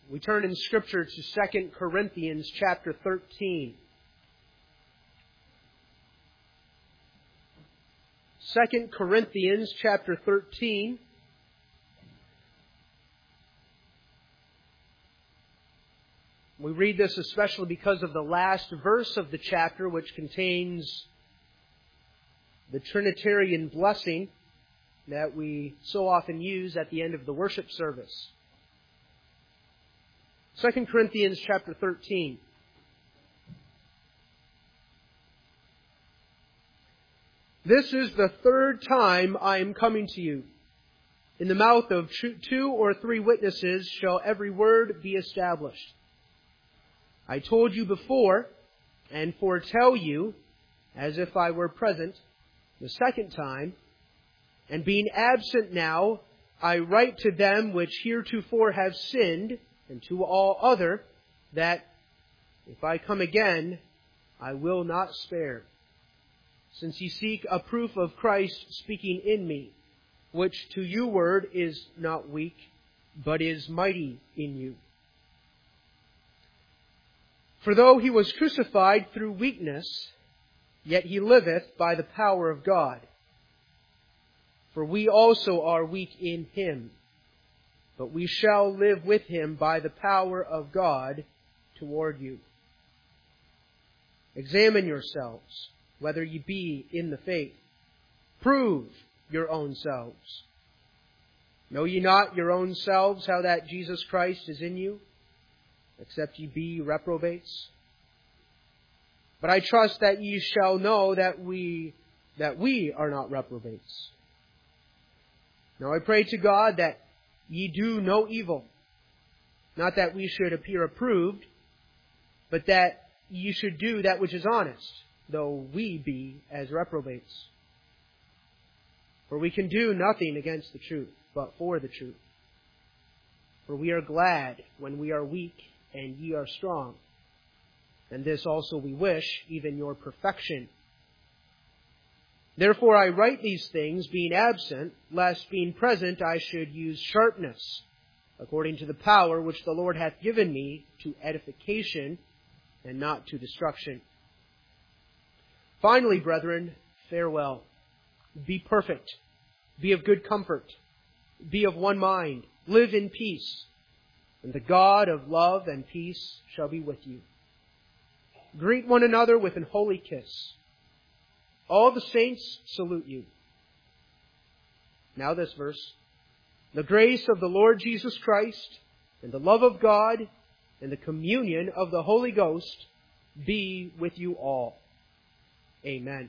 We turn in Scripture to 2 Corinthians chapter 13. 2 Corinthians chapter 13. We read this especially because of the last verse of the chapter, which contains the Trinitarian blessing that we so often use at the end of the worship service. 2 Corinthians chapter 13. This is the third time I am coming to you. In the mouth of 2 or 3 witnesses shall every word be established. I told you before, and foretell you, as if I were present, the second time, and being absent now, I write to them which heretofore have sinned, and to all other, that if I come again, I will not spare. Since ye seek a proof of Christ speaking in me, which to you word is not weak, but is mighty in you. For though he was crucified through weakness, yet he liveth by the power of God. For we also are weak in him, but we shall live with him by the power of God toward you. Examine yourselves, whether ye be in the faith. Prove your own selves. Know ye not your own selves how that Jesus Christ is in you, except ye be reprobates? But I trust that ye shall know that we are not reprobates. Now I pray to God that ye do no evil, not that we should appear approved, but that ye should do that which is honest, though we be as reprobates. For we can do nothing against the truth, but for the truth. For we are glad when we are weak, and ye are strong. And this also we wish, even your perfection. Therefore I write these things, being absent, lest being present I should use sharpness, according to the power which the Lord hath given me, to edification, and not to destruction. Finally, brethren, farewell. Be perfect. Be of good comfort. Be of one mind. Live in peace. And the God of love and peace shall be with you. Greet one another with an holy kiss. All the saints salute you. Now this verse. The grace of the Lord Jesus Christ, and the love of God, and the communion of the Holy Ghost be with you all. Amen.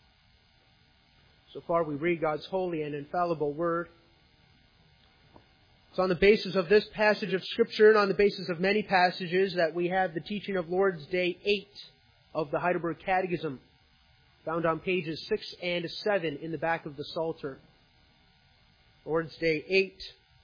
So far we read God's holy and infallible Word. It's on the basis of this passage of Scripture and on the basis of many passages that we have the teaching of Lord's Day 8 of the Heidelberg Catechism, found on pages 6 and 7 in the back of the Psalter. Lord's Day 8.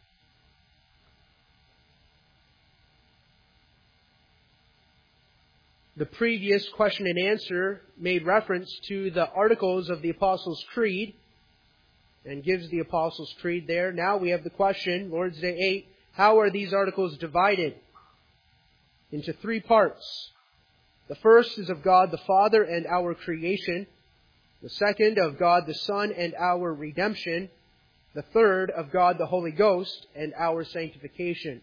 The previous question and answer made reference to the articles of the Apostles' Creed and gives the Apostles' Creed there. Now we have the question, Lord's Day 8, how are these articles divided? Into 3 parts. The first is of God the Father and our creation. The second of God the Son and our redemption. The third of God the Holy Ghost and our sanctification.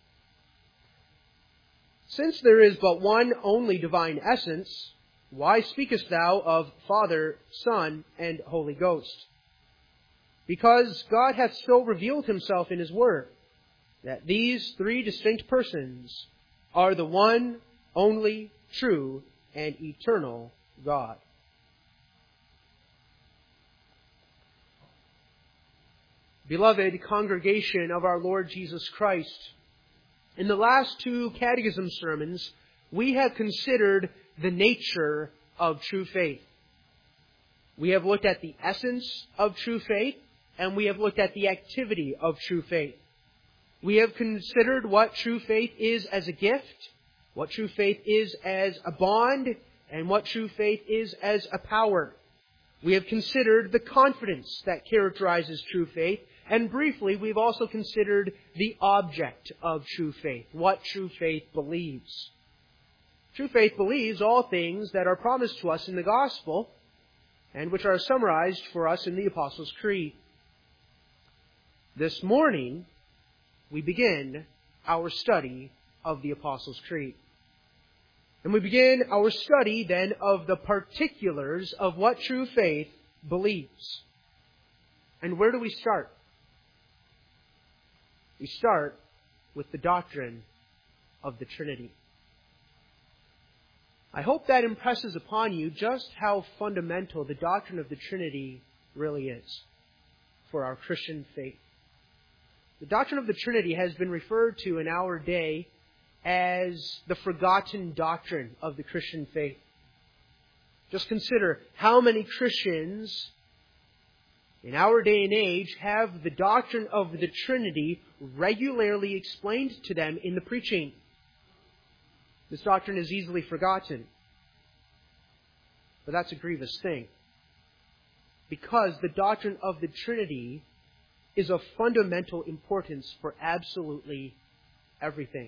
Since there is but one only divine essence, why speakest thou of Father, Son, and Holy Ghost? Because God hath so revealed himself in his Word, that these 3 distinct persons are the one, only, true, and eternal God. Beloved congregation of our Lord Jesus Christ, in the last 2 catechism sermons, we have considered the nature of true faith. We have looked at the essence of true faith, and we have looked at the activity of true faith. We have considered what true faith is as a gift, what true faith is as a bond, and what true faith is as a power. We have considered the confidence that characterizes true faith, And briefly, we've also considered the object of true faith, what true faith believes. True faith believes all things that are promised to us in the gospel and which are summarized for us in the Apostles' Creed. This morning, we begin our study of the Apostles' Creed. And we begin our study then of the particulars of what true faith believes. And where do we start? We start with the doctrine of the Trinity. I hope that impresses upon you just how fundamental the doctrine of the Trinity really is for our Christian faith. The doctrine of the Trinity has been referred to in our day as the forgotten doctrine of the Christian faith. Just consider how many Christians in our day and age have the doctrine of the Trinity regularly explained to them in the preaching. This doctrine is easily forgotten. But that's a grievous thing. Because the doctrine of the Trinity is of fundamental importance for absolutely everything.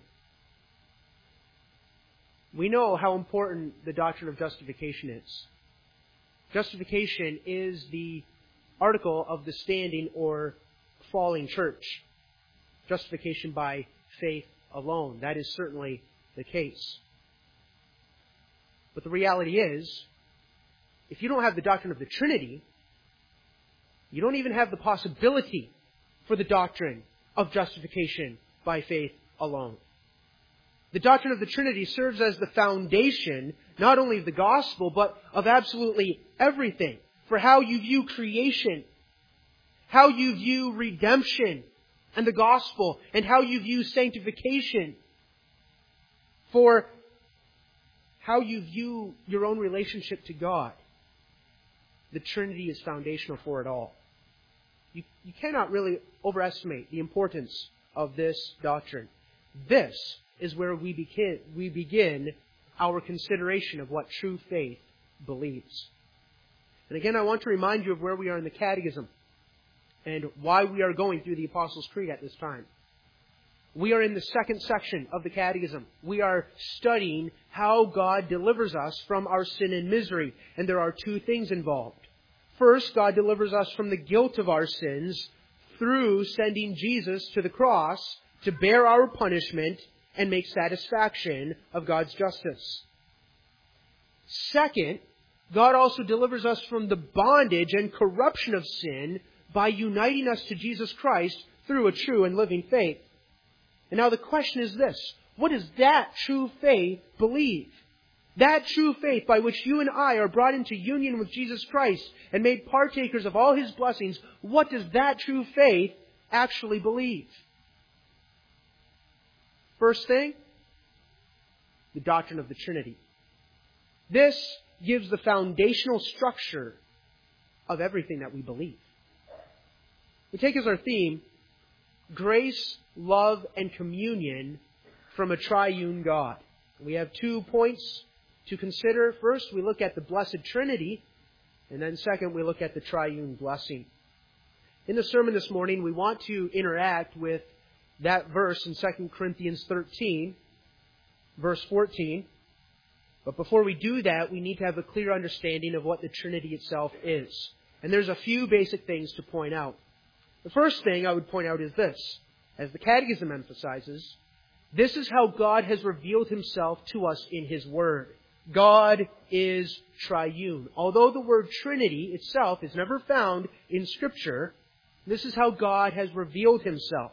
We know how important the doctrine of justification is. Justification is the article of the standing or falling church. Justification by faith alone. That is certainly the case. But the reality is, if you don't have the doctrine of the Trinity, you don't even have the possibility for the doctrine of justification by faith alone. The doctrine of the Trinity serves as the foundation, not only of the gospel, but of absolutely everything. For how you view creation, how you view redemption and the gospel, and how you view sanctification. For how you view your own relationship to God. The Trinity is foundational for it all. You cannot really overestimate the importance of this doctrine. This is where we begin our consideration of what true faith believes. And again, I want to remind you of where we are in the Catechism and why we are going through the Apostles' Creed at this time. We are in the second section of the Catechism. We are studying how God delivers us from our sin and misery. And there are two things involved. First, God delivers us from the guilt of our sins through sending Jesus to the cross to bear our punishment and make satisfaction of God's justice. Second, God also delivers us from the bondage and corruption of sin by uniting us to Jesus Christ through a true and living faith. And now the question is this: what does that true faith believe? That true faith by which you and I are brought into union with Jesus Christ and made partakers of all His blessings, what does that true faith actually believe? First thing, the doctrine of the Trinity. This gives the foundational structure of everything that we believe. We take as our theme, grace, love, and communion from a triune God. We have 2 points to consider. First, we look at the Blessed Trinity, and then second, we look at the triune blessing. In the sermon this morning, we want to interact with that verse in 2 Corinthians 13, verse 14. But before we do that, we need to have a clear understanding of what the Trinity itself is. And there's a few basic things to point out. The first thing I would point out is this. As the Catechism emphasizes, this is how God has revealed Himself to us in His Word. God is triune. Although the word Trinity itself is never found in Scripture, this is how God has revealed Himself.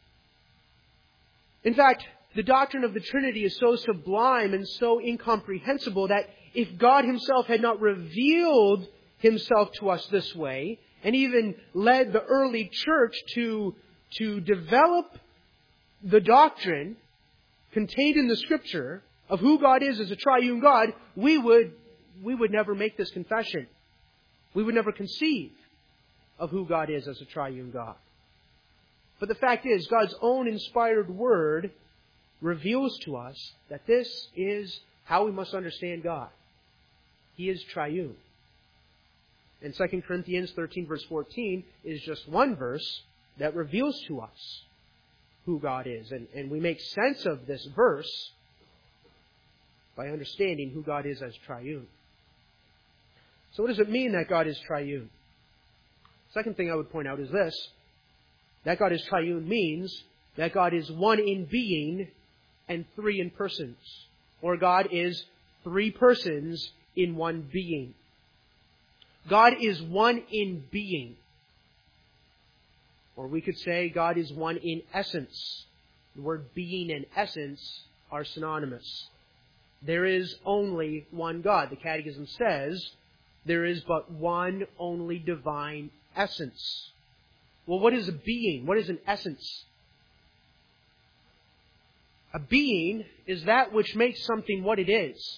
In fact, the doctrine of the Trinity is so sublime and so incomprehensible that if God Himself had not revealed Himself to us this way, and even led the early church to develop the doctrine contained in the Scripture of who God is as a triune God, we would never make this confession. We would never conceive of who God is as a triune God. But the fact is, God's own inspired Word reveals to us that this is how we must understand God. He is triune. And 2 Corinthians 13 verse 14 is just one verse that reveals to us who God is. And we make sense of this verse by understanding who God is as triune. So what does it mean that God is triune? Second thing I would point out is this. That God is triune means that God is one in being and three in persons. Or God is three persons in one being. God is one in being. Or we could say God is one in essence. The word being and essence are synonymous. There is only one God. The Catechism says there is but one only divine essence. Well, what is a being? What is an essence? A being is that which makes something what it is.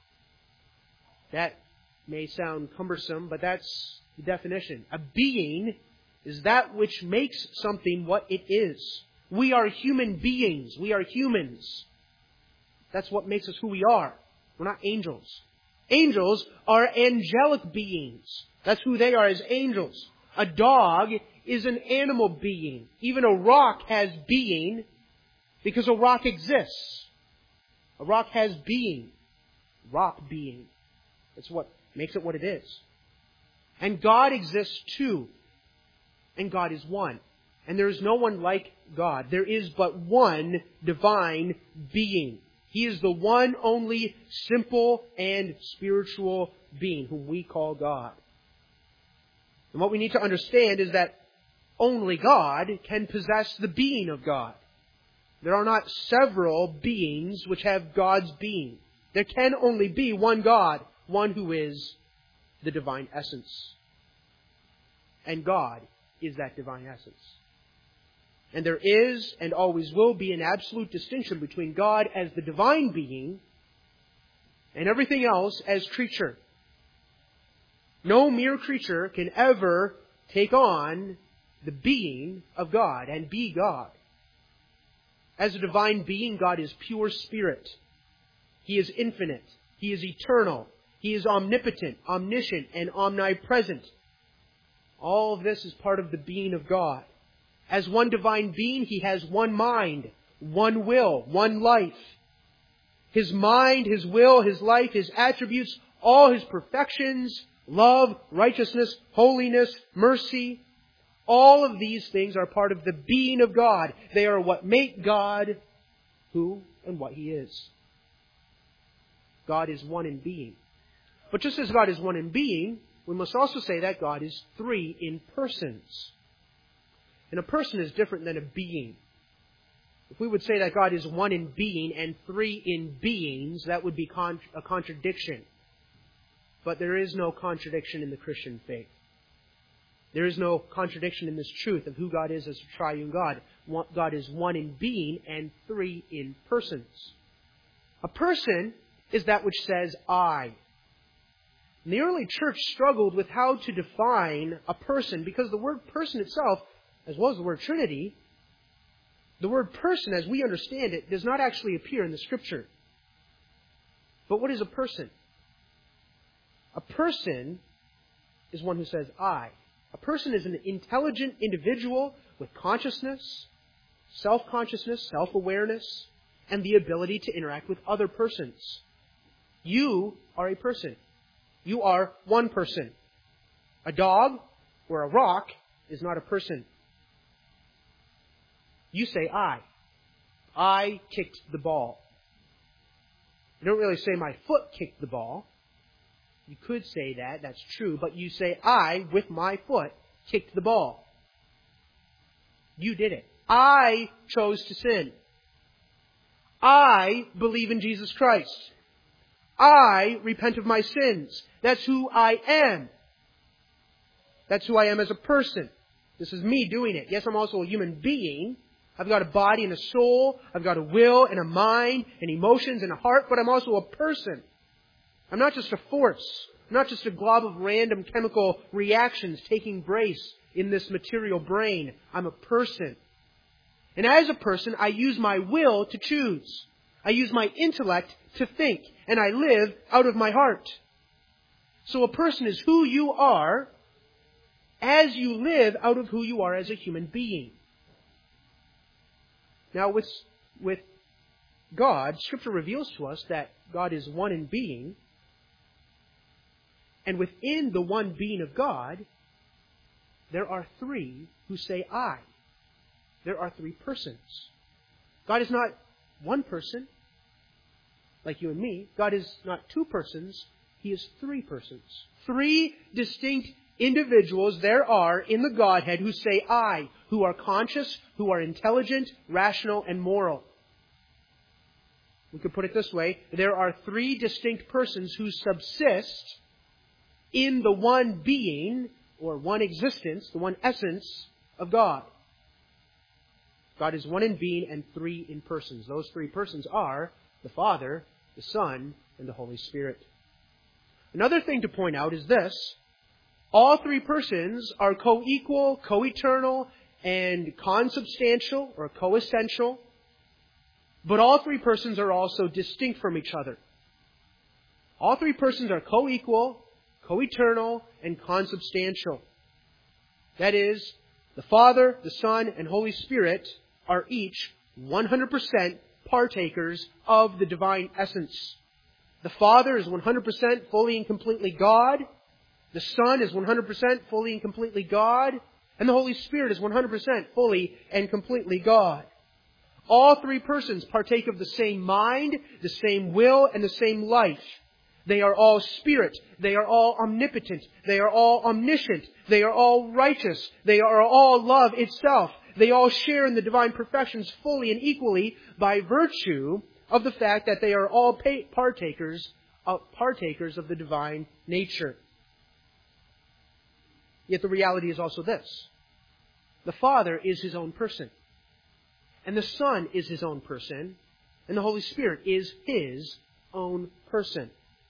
That may sound cumbersome, but that's the definition. A being is that which makes something what it is. We are human beings. We are humans. That's what makes us who we are. We're not angels. Angels are angelic beings. That's who they are as angels. A dog is an animal being. Even a rock has being because a rock exists. A rock has being. Rock being. That's what makes it what it is. And God exists too. And God is one. And there is no one like God. There is but one divine being. He is the one only simple and spiritual being whom we call God. And what we need to understand is that only God can possess the being of God. There are not several beings which have God's being. There can only be one God, one who is the divine essence. And God is that divine essence. And there is and always will be an absolute distinction between God as the divine being and everything else as creature. No mere creature can ever take on the being of God and be God. As a divine being, God is pure spirit. He is infinite. He is eternal. He is omnipotent, omniscient, and omnipresent. All of this is part of the being of God. As one divine being, He has one mind, one will, one life. His mind, His will, His life, His attributes, all His perfections, love, righteousness, holiness, mercy, all of these things are part of the being of God. They are what make God who and what He is. God is one in being. But just as God is one in being, we must also say that God is three in persons. And a person is different than a being. If we would say that God is one in being and three in beings, that would be a contradiction. But there is no contradiction in the Christian faith. There is no contradiction in this truth of who God is as a triune God. God is one in being and three in persons. A person is that which says, I. And the early church struggled with how to define a person because the word person itself, as well as the word Trinity, the word person, as we understand it, does not actually appear in the Scripture. But what is a person? A person is one who says, I. A person is an intelligent individual with consciousness, self-consciousness, self-awareness, and the ability to interact with other persons. You are a person. You are one person. A dog or a rock is not a person. You say, I. I kicked the ball. You don't really say, my foot kicked the ball. You could say that, that's true, but you say, I, with my foot, kicked the ball. You did it. I chose to sin. I believe in Jesus Christ. I repent of my sins. That's who I am. That's who I am as a person. This is me doing it. Yes, I'm also a human being. I've got a body and a soul. I've got a will and a mind and emotions and a heart, but I'm also a person. I'm not just a force. I'm not just a glob of random chemical reactions taking place in this material brain. I'm a person. And as a person, I use my will to choose. I use my intellect to think. And I live out of my heart. So a person is who you are as you live out of who you are as a human being. Now, with God, Scripture reveals to us that God is one in being, and within the one being of God, there are three who say I. There are three persons. God is not one person, like you and me. God is not two persons. He is three persons. Three distinct individuals there are in the Godhead who say I, who are conscious, who are intelligent, rational, and moral. We could put it this way. There are three distinct persons who subsist in the one being, or one existence, the one essence of God. God is one in being and three in persons. Those three persons are the Father, the Son, and the Holy Spirit. Another thing to point out is this. All three persons are co-equal, co-eternal, and consubstantial, or co-essential. But all three persons are also distinct from each other. All three persons are co-equal, co-eternal, and consubstantial. That is, the Father, the Son, and Holy Spirit are each 100% partakers of the divine essence. The Father is 100% fully and completely God. The Son is 100% fully and completely God. And the Holy Spirit is 100% fully and completely God. All three persons partake of the same mind, the same will, and the same life. They are all spirit. They are all omnipotent. They are all omniscient. They are all righteous. They are all love itself. They all share in the divine perfections fully and equally by virtue of the fact that they are all partakers of the divine nature. Yet the reality is also this. The Father is His own person. And the Son is His own person. And the Holy Spirit is His own person.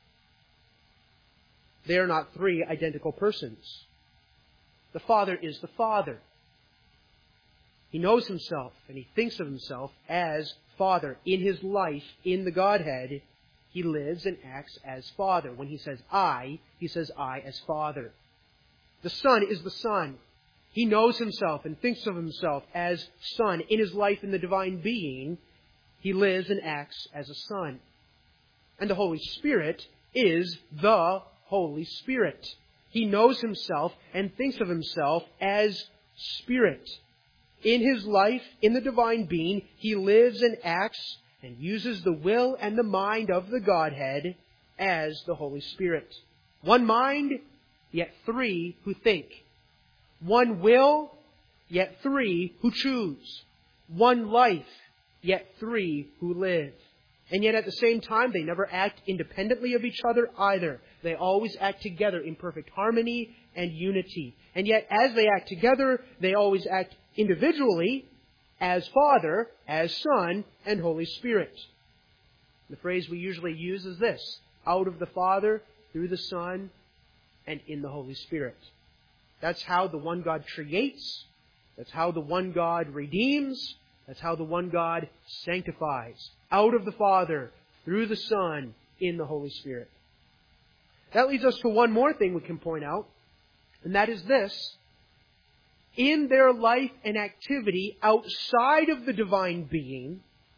They are not three identical persons. The Father is the Father. He knows Himself and He thinks of Himself as Father. In His life, in the Godhead, He lives and acts as Father. When He says I, He says I as Father. The Son is the Son. He knows Himself and thinks of Himself as Son. In His life in the divine being, He lives and acts as a Son. And the Holy Spirit is the Holy Spirit. He knows Himself and thinks of Himself as Spirit. In His life, in the divine being, He lives and acts and uses the will and the mind of the Godhead as the Holy Spirit. One mind, yet three who think. One will, yet three who choose. One life, yet three who live. And yet at the same time, they never act independently of each other either. They always act together in perfect harmony and unity. And yet as they act together, they always act individually as Father, as Son, and Holy Spirit. The phrase we usually use is this: out of the Father, through the Son, and in the Holy Spirit. That's how the one God creates. That's how the one God redeems. That's how the one God sanctifies. Out of the Father, through the Son, in the Holy Spirit. That leads us to one more thing we can point out, and that is this. In their life and activity outside of the divine being,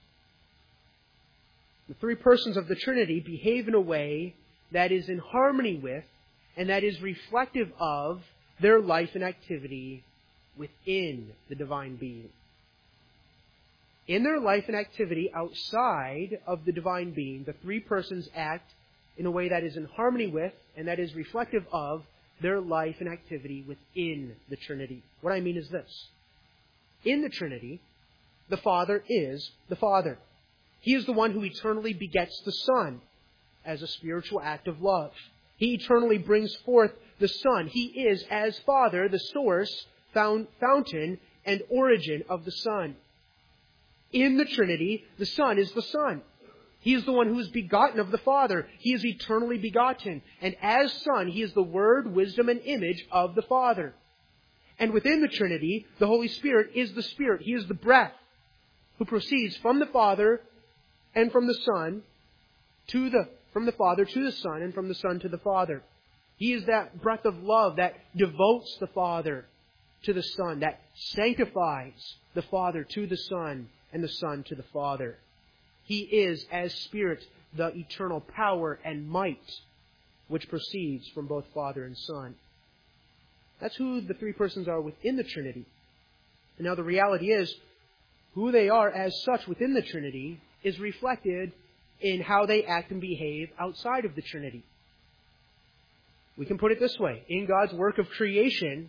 the three persons of the Trinity behave in a way that is in harmony with and that is reflective of their life and activity within the divine being. In their life and activity outside of the divine being, the three persons act in a way that is in harmony with and that is reflective of their life and activity within the Trinity. What I mean is this. In the Trinity, the Father is the Father. He is the one who eternally begets the Son as a spiritual act of love. He eternally brings forth the Son. He is, as Father, the source, fountain, and origin of the Son. In the Trinity, the Son is the Son. He is the one who is begotten of the Father. He is eternally begotten. And as Son, He is the Word, wisdom, and image of the Father. And within the Trinity, the Holy Spirit is the Spirit. He is the breath who proceeds from the Father and from the Son from the Father to the Son and from the Son to the Father. He is that breath of love that devotes the Father to the Son, that sanctifies the Father to the Son and the Son to the Father. He is, as Spirit, the eternal power and might which proceeds from both Father and Son. That's who the three persons are within the Trinity. And now the reality is, who they are as such within the Trinity is reflected in how they act and behave outside of the Trinity. We can put it this way. In God's work of creation,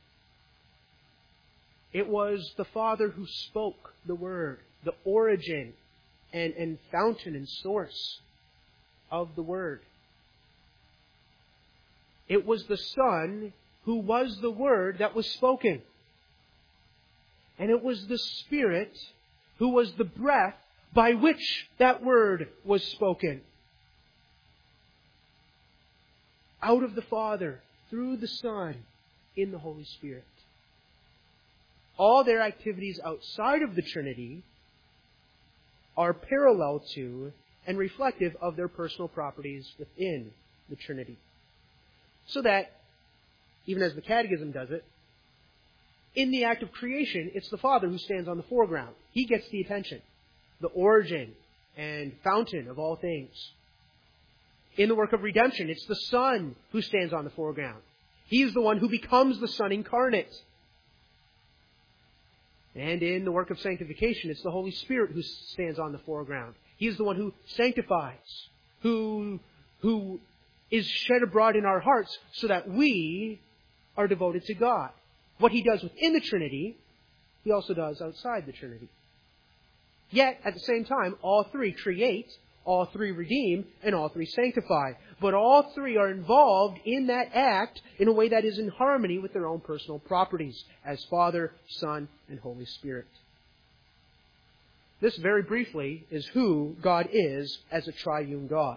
it was the Father who spoke the Word, the origin and fountain and source of the Word. It was the Son who was the Word that was spoken. And it was the Spirit who was the breath by which that Word was spoken. Out of the Father, through the Son, in the Holy Spirit. All their activities outside of the Trinity are parallel to and reflective of their personal properties within the Trinity. So that, even as the Catechism does it, in the act of creation, it's the Father who stands on the foreground. He gets the attention, the origin and fountain of all things. In the work of redemption, it's the Son who stands on the foreground. He is the one who becomes the Son incarnate. And in the work of sanctification, it's the Holy Spirit who stands on the foreground. He is the one who sanctifies, who is shed abroad in our hearts so that we are devoted to God. What He does within the Trinity, He also does outside the Trinity. Yet, at the same time, all three create, all three redeem, and all three sanctify. But all three are involved in that act in a way that is in harmony with their own personal properties as Father, Son, and Holy Spirit. This, very briefly, is who God is as a triune God.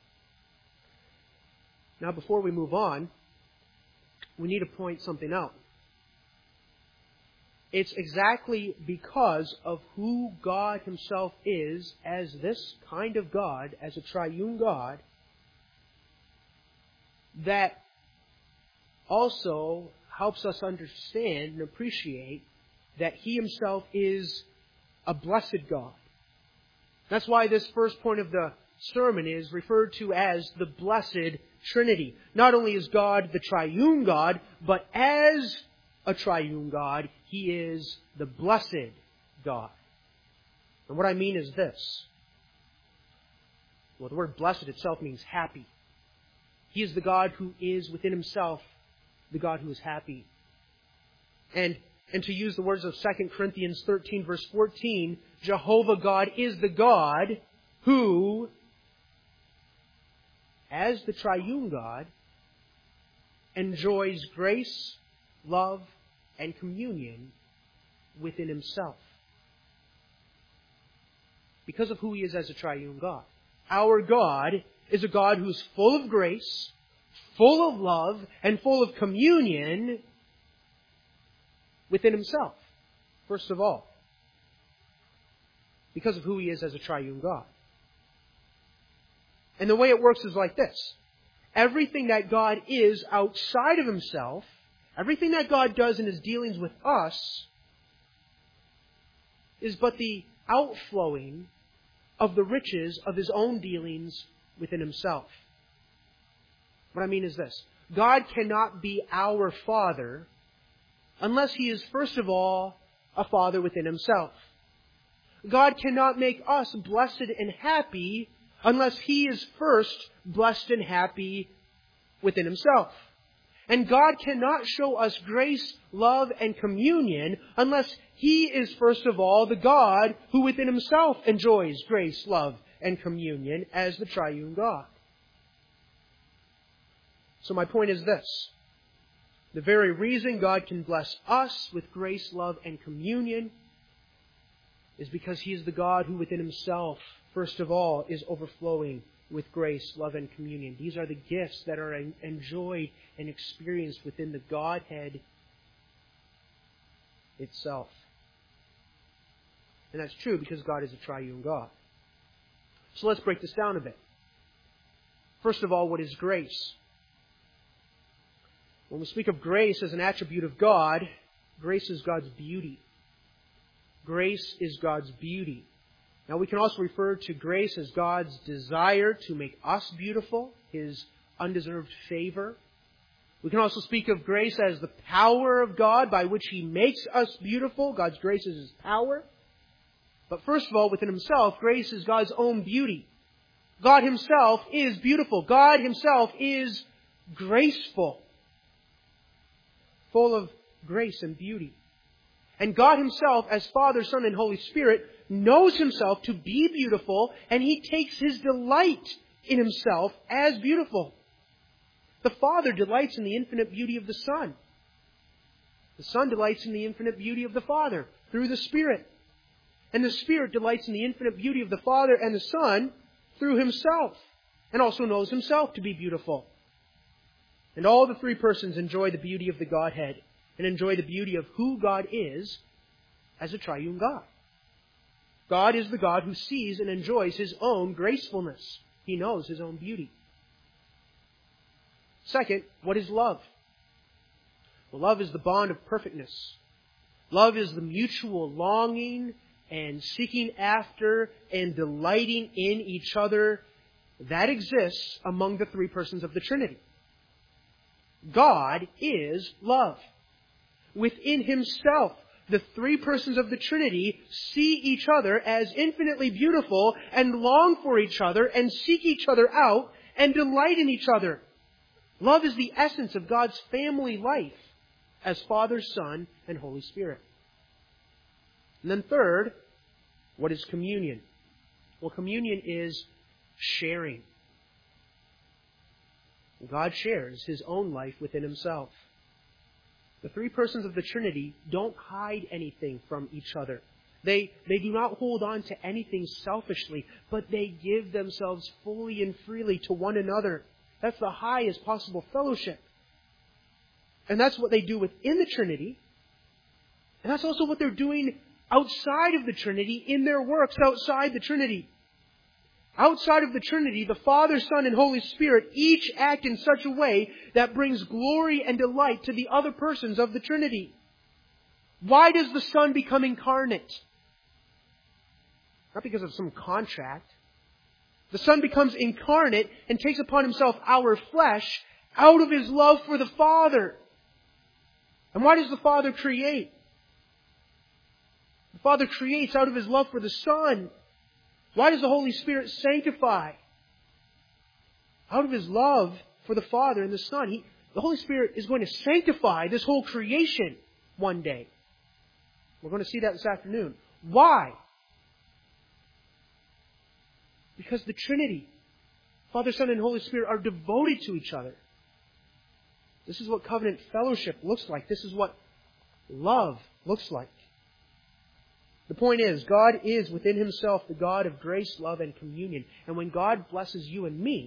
Now, before we move on, we need to point something out. It's exactly because of who God Himself is as this kind of God, as a triune God, that also helps us understand and appreciate that He Himself is a blessed God. That's why this first point of the sermon is referred to as the Blessed Trinity. Not only is God the triune God, but as a triune God, He is the blessed God. And what I mean is this. Well, the word blessed itself means happy. He is the God who is within Himself the God who is happy. And to use the words of 2 Corinthians 13 verse 14, Jehovah God is the God who, as the triune God, enjoys grace, love, and communion within Himself. Because of who He is as a triune God. Our God is a God who's full of grace, full of love, and full of communion within Himself, first of all. Because of who He is as a triune God. And the way it works is like this. Everything that God is outside of Himself, everything that God does in His dealings with us, is but the outflowing of the riches of His own dealings within Himself. What I mean is this. God cannot be our Father unless He is, first of all, a Father within Himself. God cannot make us blessed and happy unless He is first blessed and happy within Himself. And God cannot show us grace, love, and communion unless He is, first of all, the God who within Himself enjoys grace, love, and communion as the triune God. So my point is this. The very reason God can bless us with grace, love, and communion is because He is the God who within Himself, first of all, is overflowing with grace, love, and communion. These are the gifts that are enjoyed and experienced within the Godhead itself. And that's true because God is a triune God. So let's break this down a bit. First of all, what is grace? When we speak of grace as an attribute of God, grace is God's beauty. Grace is God's beauty. Now we can also refer to grace as God's desire to make us beautiful, His undeserved favor. We can also speak of grace as the power of God by which He makes us beautiful. God's grace is His power. But first of all, within Himself, grace is God's own beauty. God Himself is beautiful. God Himself is graceful, full of grace and beauty. And God Himself, as Father, Son, and Holy Spirit, knows Himself to be beautiful, and He takes His delight in Himself as beautiful. The Father delights in the infinite beauty of the Son. The Son delights in the infinite beauty of the Father through the Spirit. And the Spirit delights in the infinite beauty of the Father and the Son through Himself, and also knows Himself to be beautiful. And all the three persons enjoy the beauty of the Godhead, and enjoy the beauty of who God is as a triune God. God is the God who sees and enjoys His own gracefulness. He knows His own beauty. Second, what is love? Well, love is the bond of perfectness. Love is the mutual longing and seeking after and delighting in each other that exists among the three persons of the Trinity. God is love. Within Himself, the three persons of the Trinity see each other as infinitely beautiful and long for each other and seek each other out and delight in each other. Love is the essence of God's family life as Father, Son, and Holy Spirit. And then third, what is communion? Well, communion is sharing. God shares His own life within Himself. The three persons of the Trinity don't hide anything from each other. They do not hold on to anything selfishly, but they give themselves fully and freely to one another. That's the highest possible fellowship. And that's what they do within the Trinity. And that's also what they're doing outside of the Trinity in their works outside the Trinity. Outside of the Trinity, the Father, Son, and Holy Spirit each act in such a way that brings glory and delight to the other persons of the Trinity. Why does the Son become incarnate? Not because of some contract. The Son becomes incarnate and takes upon Himself our flesh out of His love for the Father. And why does the Father create? The Father creates out of His love for the Son. Why does the Holy Spirit sanctify? Out of His love for the Father and the Son. The Holy Spirit is going to sanctify this whole creation one day. We're going to see that this afternoon. Why? Because the Trinity, Father, Son, and Holy Spirit, are devoted to each other. This is what covenant fellowship looks like. This is what love looks like. The point is, God is within Himself the God of grace, love, and communion. And when God blesses you and me,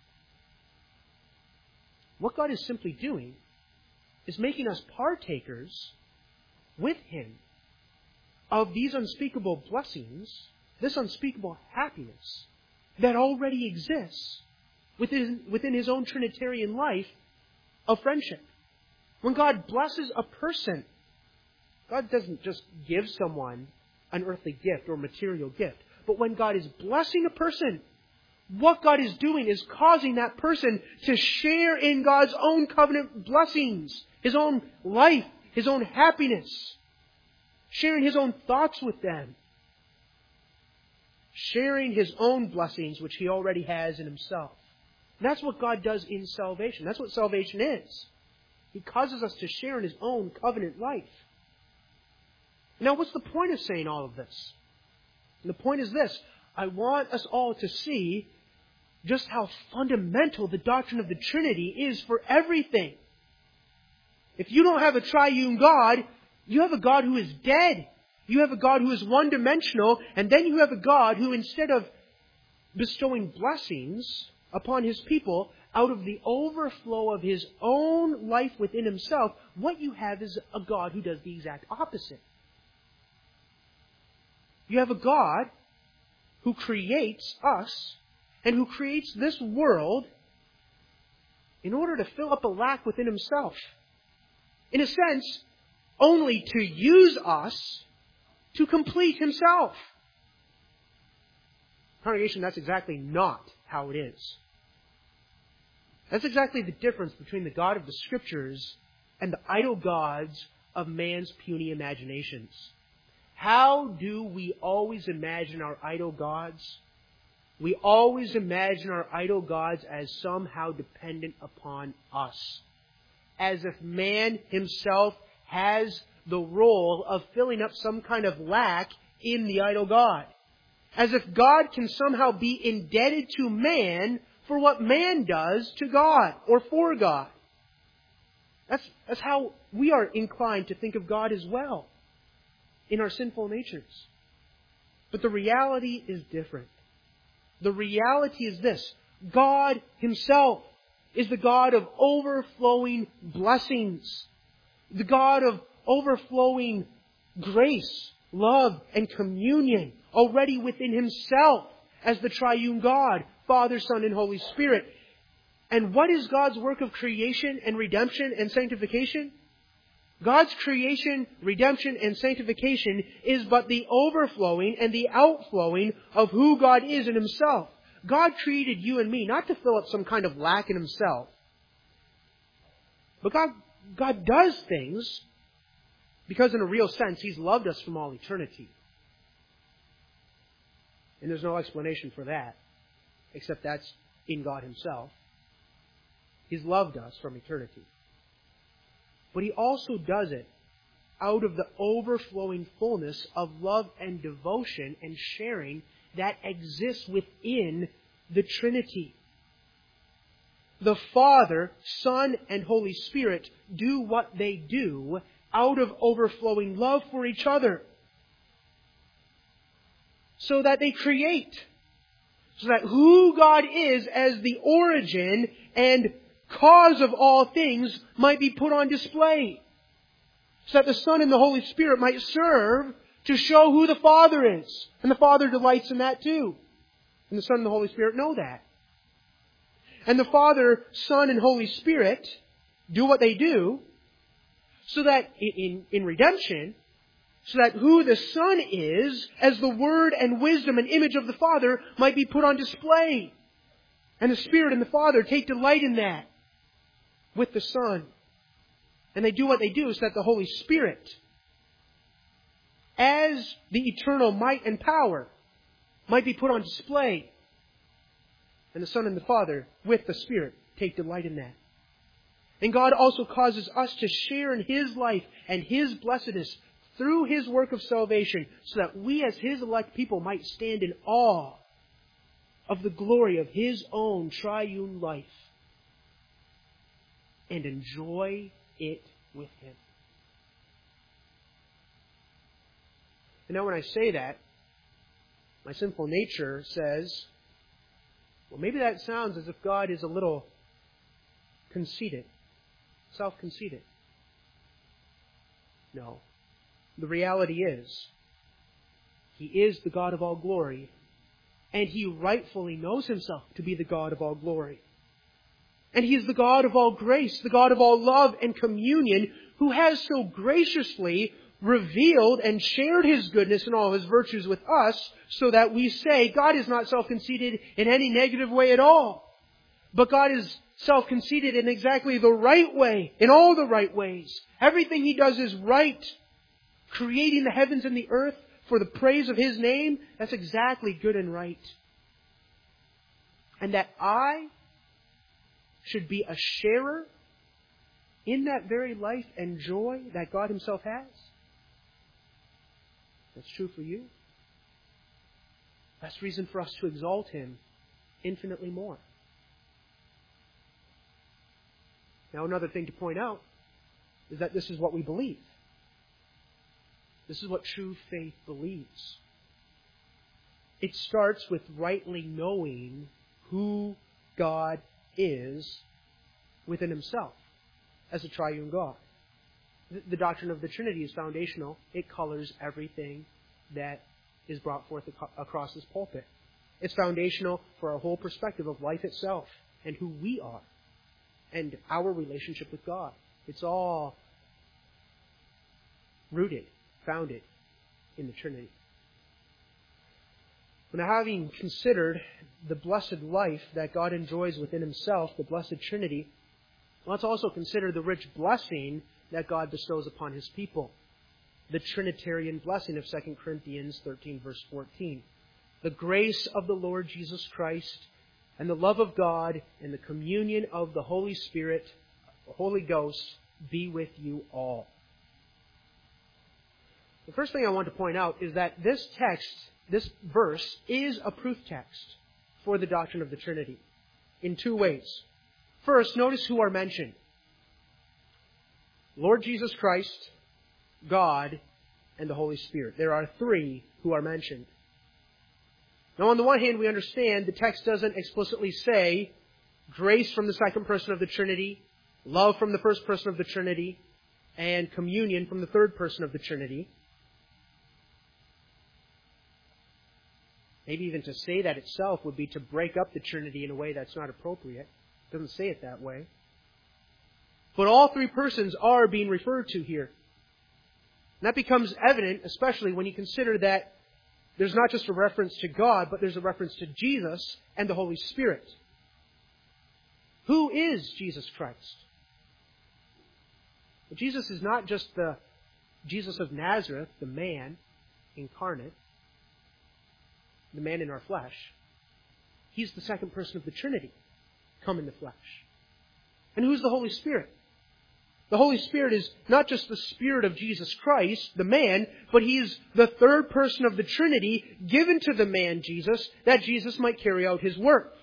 what God is simply doing is making us partakers with Him of these unspeakable blessings, this unspeakable happiness that already exists within His own Trinitarian life of friendship. When God blesses a person, God doesn't just give someone an earthly gift or material gift. But when God is blessing a person, what God is doing is causing that person to share in God's own covenant blessings, His own life, His own happiness, sharing His own thoughts with them, sharing His own blessings which He already has in Himself. And that's what God does in salvation. That's what salvation is. He causes us to share in His own covenant life. Now, what's the point of saying all of this? And the point is this. I want us all to see just how fundamental the doctrine of the Trinity is for everything. If you don't have a triune God, you have a God who is dead. You have a God who is one-dimensional, and then you have a God who, instead of bestowing blessings upon His people out of the overflow of His own life within Himself, what you have is a God who does the exact opposite. You have a God who creates us and who creates this world in order to fill up a lack within Himself. In a sense, only to use us to complete Himself. Congregation, that's exactly not how it is. That's exactly the difference between the God of the Scriptures and the idol gods of man's puny imaginations. How do we always imagine our idol gods? We always imagine our idol gods as somehow dependent upon us. As if man himself has the role of filling up some kind of lack in the idol god. As if God can somehow be indebted to man for what man does to God or for God. That's how we are inclined to think of God as well in our sinful natures. But the reality is different. The reality is this: God Himself is the God of overflowing blessings, the God of overflowing grace, love, and communion already within Himself as the triune God, Father, Son, and Holy Spirit. And what is God's work of creation and redemption and sanctification? God's creation, redemption, and sanctification is but the overflowing and the outflowing of who God is in Himself. God created you and me not to fill up some kind of lack in Himself. But God does things because in a real sense He's loved us from all eternity. And there's no explanation for that, except that's in God Himself. He's loved us from eternity. But He also does it out of the overflowing fullness of love and devotion and sharing that exists within the Trinity. The Father, Son, and Holy Spirit do what they do out of overflowing love for each other. So that they create. So that who God is as the origin and cause of all things might be put on display. So that the Son and the Holy Spirit might serve to show who the Father is. And the Father delights in that too. And the Son and the Holy Spirit know that. And the Father, Son, and Holy Spirit do what they do so that in redemption, so that who the Son is as the Word and wisdom and image of the Father might be put on display. And the Spirit and the Father take delight in that with the Son. And they do what they do so that the Holy Spirit, as the eternal might and power, might be put on display. And the Son and the Father, with the Spirit, take delight in that. And God also causes us to share in His life and His blessedness through His work of salvation, so that we as His elect people might stand in awe of the glory of His own triune life and enjoy it with Him. And now when I say that, my sinful nature says, well, maybe that sounds as if God is a little conceited, self-conceited. No. The reality is, He is the God of all glory, and He rightfully knows Himself to be the God of all glory. And He is the God of all grace, the God of all love and communion, who has so graciously revealed and shared His goodness and all His virtues with us, so that we say God is not self-conceited in any negative way at all. But God is self-conceited in exactly the right way, in all the right ways. Everything He does is right. Creating the heavens and the earth for the praise of His name, that's exactly good and right. And that I should be a sharer in that very life and joy that God Himself has. That's true for you. That's reason for us to exalt Him infinitely more. Now, another thing to point out is that this is what we believe. This is what true faith believes. It starts with rightly knowing who God is within Himself as a triune God. The doctrine of the Trinity is foundational. It colors everything that is brought forth across this pulpit. It's foundational for our whole perspective of life itself and who we are and our relationship with God. It's all rooted, founded in the Trinity. Now, having considered the blessed life that God enjoys within Himself, the blessed Trinity, let's also consider the rich blessing that God bestows upon His people. The Trinitarian blessing of 2 Corinthians 13, verse 14. The grace of the Lord Jesus Christ and the love of God and the communion of the Holy Spirit, the Holy Ghost, be with you all. The first thing I want to point out is that this text, this verse, is a proof text for the doctrine of the Trinity in two ways. First, notice who are mentioned. Lord Jesus Christ, God, and the Holy Spirit. There are three who are mentioned. Now, on the one hand, we understand the text doesn't explicitly say grace from the second person of the Trinity, love from the first person of the Trinity, and communion from the third person of the Trinity. Maybe even to say that itself would be to break up the Trinity in a way that's not appropriate. It doesn't say it that way. But all three persons are being referred to here. And that becomes evident, especially when you consider that there's not just a reference to God, but there's a reference to Jesus and the Holy Spirit. Who is Jesus Christ? Well, Jesus is not just the Jesus of Nazareth, the man incarnate, the man in our flesh. He's the second person of the Trinity, come in the flesh. And who's the Holy Spirit? The Holy Spirit is not just the Spirit of Jesus Christ, the man, but He is the third person of the Trinity given to the man Jesus, that Jesus might carry out His work.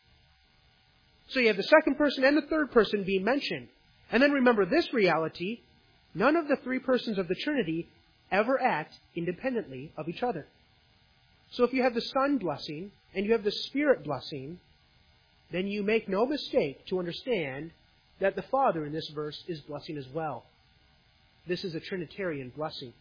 So you have the second person and the third person being mentioned. And then remember this reality: none of the three persons of the Trinity ever act independently of each other. So if you have the Son blessing and you have the Spirit blessing, then you make no mistake to understand that the Father in this verse is blessing as well. This is a Trinitarian blessing,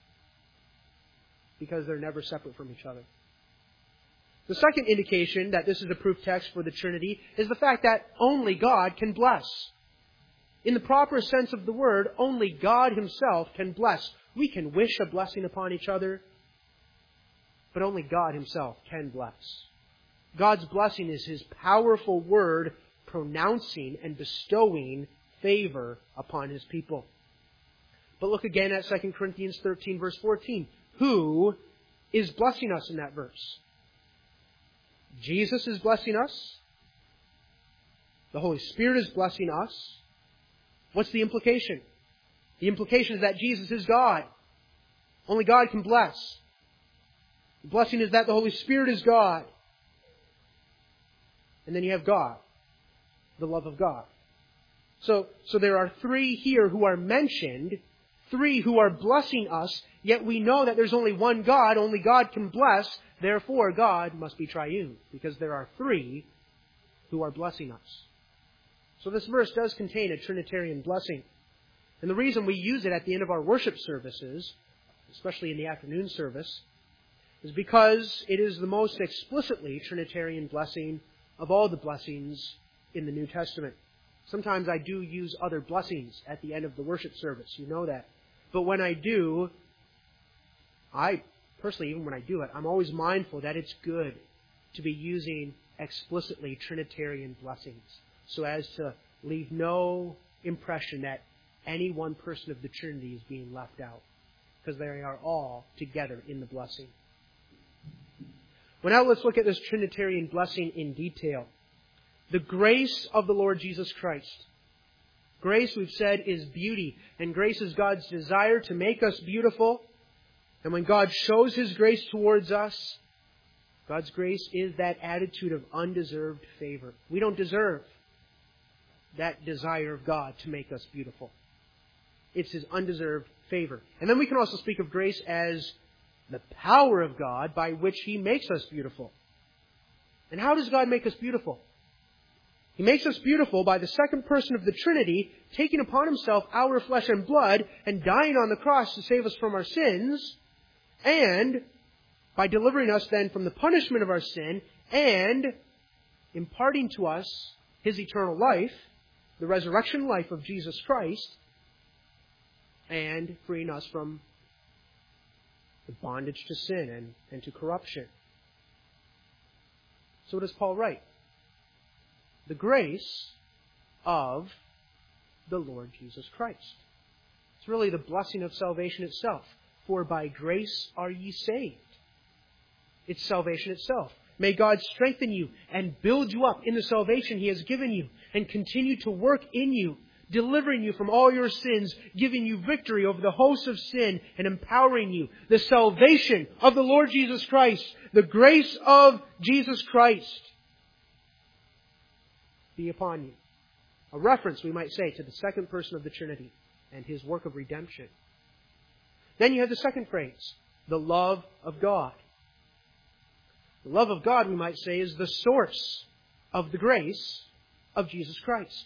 because they're never separate from each other. The second indication that this is a proof text for the Trinity is the fact that only God can bless. In the proper sense of the word, only God Himself can bless. We can wish a blessing upon each other, but only God Himself can bless. God's blessing is His powerful word pronouncing and bestowing favor upon His people. But look again at 2 Corinthians 13, verse 14. Who is blessing us in that verse? Jesus is blessing us. The Holy Spirit is blessing us. What's the implication? The implication is that Jesus is God. Only God can bless. The blessing is that the Holy Spirit is God. And then you have God, the love of God. So there are three here who are mentioned, three who are blessing us, yet we know that there's only one God, only God can bless, therefore God must be triune, because there are three who are blessing us. So this verse does contain a Trinitarian blessing. And the reason we use it at the end of our worship services, especially in the afternoon service, is because it is the most explicitly Trinitarian blessing of all the blessings in the New Testament. Sometimes I do use other blessings at the end of the worship service. You know that. But when I do, I personally, even when I do it, I'm always mindful that it's good to be using explicitly Trinitarian blessings so as to leave no impression that any one person of the Trinity is being left out, because they are all together in the blessing. Well, now let's look at this Trinitarian blessing in detail. The grace of the Lord Jesus Christ. Grace, we've said, is beauty. And grace is God's desire to make us beautiful. And when God shows His grace towards us, God's grace is that attitude of undeserved favor. We don't deserve that desire of God to make us beautiful. It's His undeserved favor. And then we can also speak of grace as the power of God by which He makes us beautiful. And how does God make us beautiful? He makes us beautiful by the second person of the Trinity taking upon Himself our flesh and blood and dying on the cross to save us from our sins, and by delivering us then from the punishment of our sin and imparting to us His eternal life, the resurrection life of Jesus Christ and freeing us from the bondage to sin and to corruption. So what does Paul write? The grace of the Lord Jesus Christ. It's really the blessing of salvation itself. For by grace are ye saved. It's salvation itself. May God strengthen you and build you up in the salvation He has given you and continue to work in you, delivering you from all your sins, giving you victory over the hosts of sin and empowering you. The salvation of the Lord Jesus Christ, the grace of Jesus Christ be upon you. A reference, we might say, to the second person of the Trinity and His work of redemption. Then you have the second phrase, the love of God. The love of God, we might say, is the source of the grace of Jesus Christ.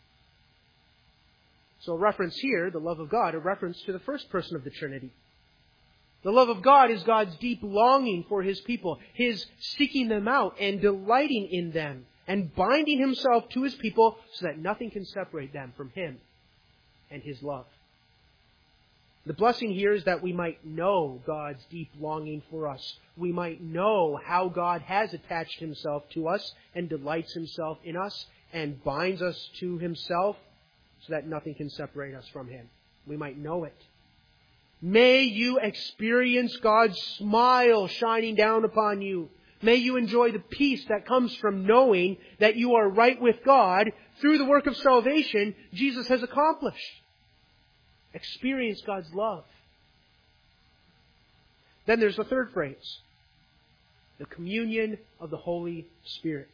So a reference here, the love of God, a reference to the first person of the Trinity. The love of God is God's deep longing for His people, His seeking them out and delighting in them and binding Himself to His people so that nothing can separate them from Him and His love. The blessing here is that we might know God's deep longing for us. We might know how God has attached Himself to us and delights Himself in us and binds us to Himself so that nothing can separate us from Him. We might know it. May you experience God's smile shining down upon you. May you enjoy the peace that comes from knowing that you are right with God through the work of salvation Jesus has accomplished. Experience God's love. Then there's the third phrase, the communion of the Holy Spirit,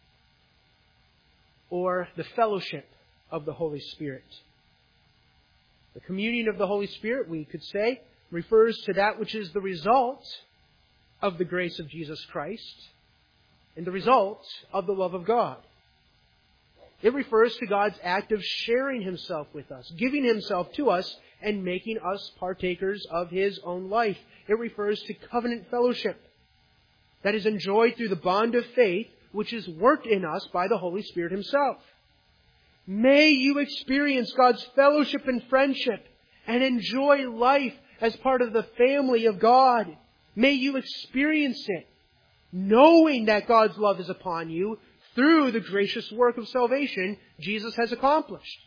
or the fellowship of the Holy Spirit. The communion of the Holy Spirit, we could say, refers to that which is the result of the grace of Jesus Christ and the result of the love of God. It refers to God's act of sharing Himself with us, giving Himself to us, and making us partakers of His own life. It refers to covenant fellowship that is enjoyed through the bond of faith, which is worked in us by the Holy Spirit Himself. May you experience God's fellowship and friendship and enjoy life as part of the family of God. May you experience it, knowing that God's love is upon you, through the gracious work of salvation Jesus has accomplished.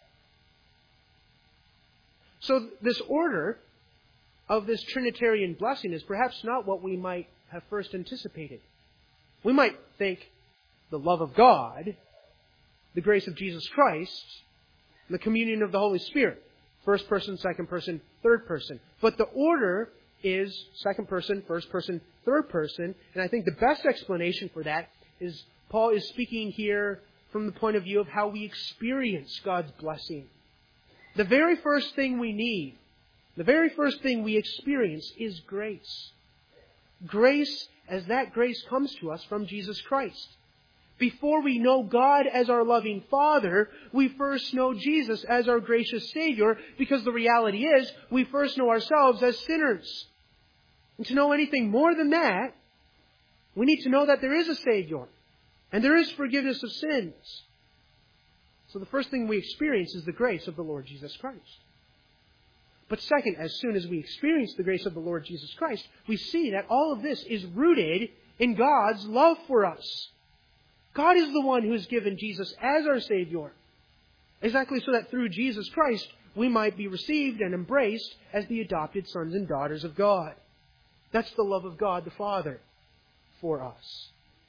So this order of this Trinitarian blessing is perhaps not what we might have first anticipated. We might think the love of God, the grace of Jesus Christ, the communion of the Holy Spirit. First person, second person, third person. But the order is second person, first person, third person. And I think the best explanation for that is Paul is speaking here from the point of view of how we experience God's blessing. The very first thing we need, the very first thing we experience is grace. Grace as that grace comes to us from Jesus Christ. Before we know God as our loving Father, we first know Jesus as our gracious Savior, because the reality is we first know ourselves as sinners. And to know anything more than that, we need to know that there is a Savior. And there is forgiveness of sins. So the first thing we experience is the grace of the Lord Jesus Christ. But second, as soon as we experience the grace of the Lord Jesus Christ, we see that all of this is rooted in God's love for us. God is the one who has given Jesus as our Savior. Exactly so that through Jesus Christ, we might be received and embraced as the adopted sons and daughters of God. That's the love of God the Father for us.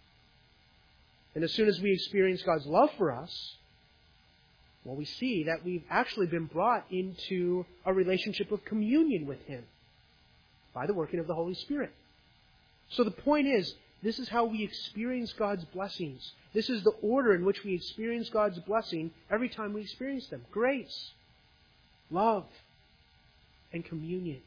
And as soon as we experience God's love for us, well, we see that we've actually been brought into a relationship of communion with Him by the working of the Holy Spirit. So the point is, this is how we experience God's blessings. This is the order in which we experience God's blessing every time we experience them. Grace, love, and communion.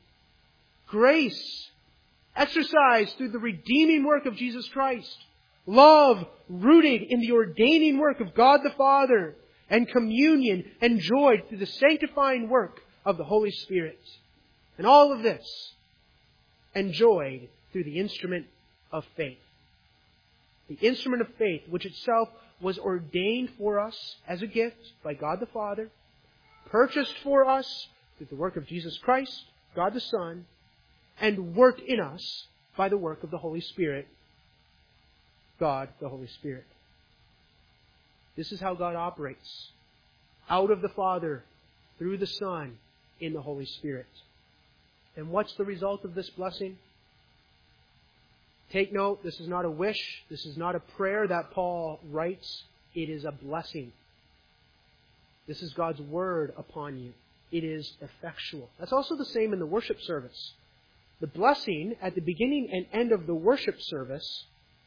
Grace, exercised through the redeeming work of Jesus Christ. Love, rooted in the ordaining work of God the Father. And communion, enjoyed through the sanctifying work of the Holy Spirit. And all of this, enjoyed through the instrument of faith. the instrument of faith, which itself was ordained for us as a gift by God the Father, purchased for us through the work of Jesus Christ, God the Son, and worked in us by the work of the Holy Spirit, God the Holy Spirit. This is how God operates. Out of the Father, through the Son, in the Holy Spirit. And what's the result of this blessing? Take note, this is not a wish. This is not a prayer that Paul writes. It is a blessing. This is God's word upon you. It is effectual. That's also the same in the worship service. The blessing at the beginning and end of the worship service,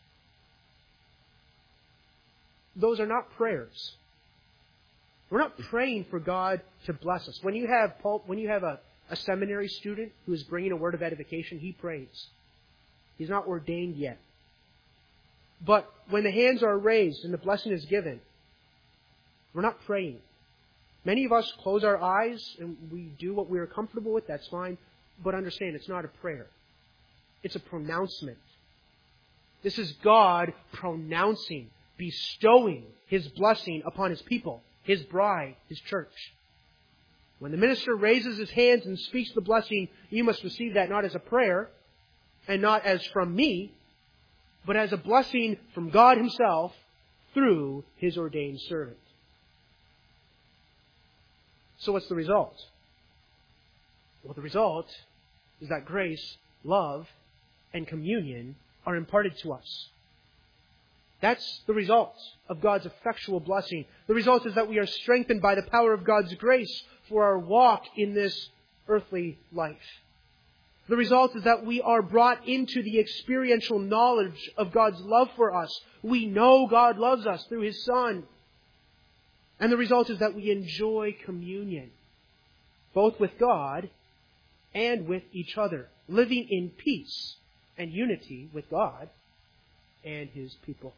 those are not prayers. We're not praying for God to bless us. When you have a seminary student who is bringing a word of edification, he prays. He's not ordained yet. But when the hands are raised and the blessing is given, we're not praying. Many of us close our eyes and we do what we're comfortable with. That's fine. But understand, it's not a prayer. It's a pronouncement. This is God pronouncing, bestowing His blessing upon His people, His bride, His church. When the minister raises his hands and speaks the blessing, you must receive that not as a prayer and not as from me, but as a blessing from God Himself through His ordained servant. So what's the result? Well, the result is that grace, love, and communion are imparted to us. That's the result of God's effectual blessing. The result is that we are strengthened by the power of God's grace for our walk in this earthly life. The result is that we are brought into the experiential knowledge of God's love for us. We know God loves us through His Son. And the result is that we enjoy communion, both with God and with each other, living in peace and unity with God and His people.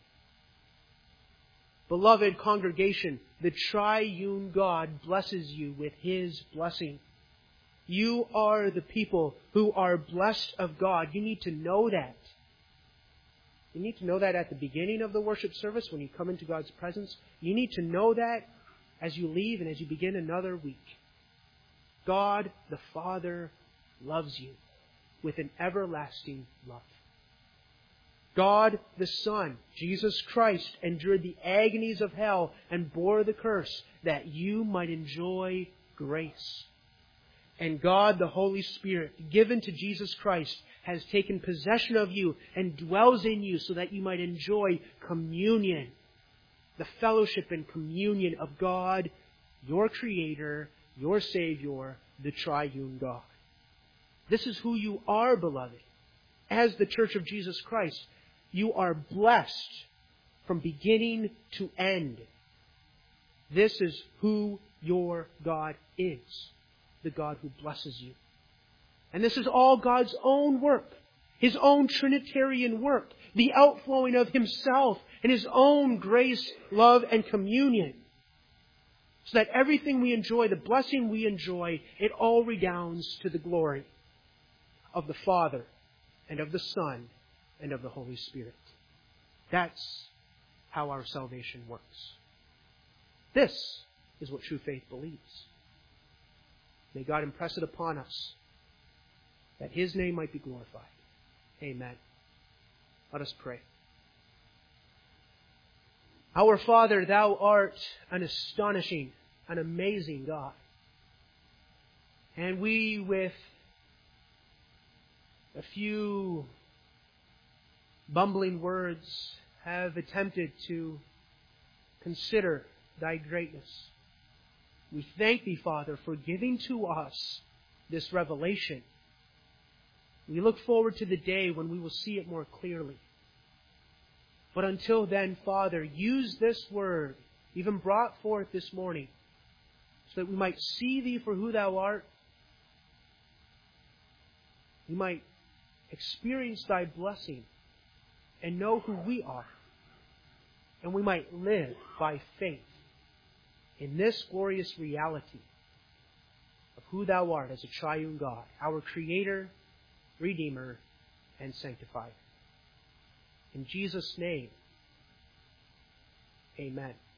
Beloved congregation, the triune God blesses you with His blessing. You are the people who are blessed of God. You need to know that. You need to know that at the beginning of the worship service when you come into God's presence. You need to know that as you leave and as you begin another week. God the Father loves you with an everlasting love. God the Son, Jesus Christ, endured the agonies of hell and bore the curse that you might enjoy grace. And God the Holy Spirit, given to Jesus Christ, has taken possession of you and dwells in you so that you might enjoy communion, the fellowship and communion of God, your Creator, your Savior, the triune God. This is who you are, beloved. As the Church of Jesus Christ, you are blessed from beginning to end. This is who your God is, the God who blesses you. And this is all God's own work, His own Trinitarian work, the outflowing of Himself and His own grace, love, and communion. So that everything we enjoy, the blessing we enjoy, it all redounds to the glory of the Father and of the Son and of the Holy Spirit. That's how our salvation works. This is what true faith believes. May God impress it upon us that His name might be glorified. Amen. Let us pray. Our Father, Thou art an astonishing, an amazing God. And we, with a few bumbling words, have attempted to consider Thy greatness. We thank Thee, Father, for giving to us this revelation. We look forward to the day when we will see it more clearly. But until then, Father, use this word, even brought forth this morning, so that we might see Thee for who Thou art. We might experience Thy blessing and know who we are. And we might live by faith in this glorious reality of who Thou art as a triune God, our Creator, Redeemer, and Sanctifier. In Jesus' name, Amen.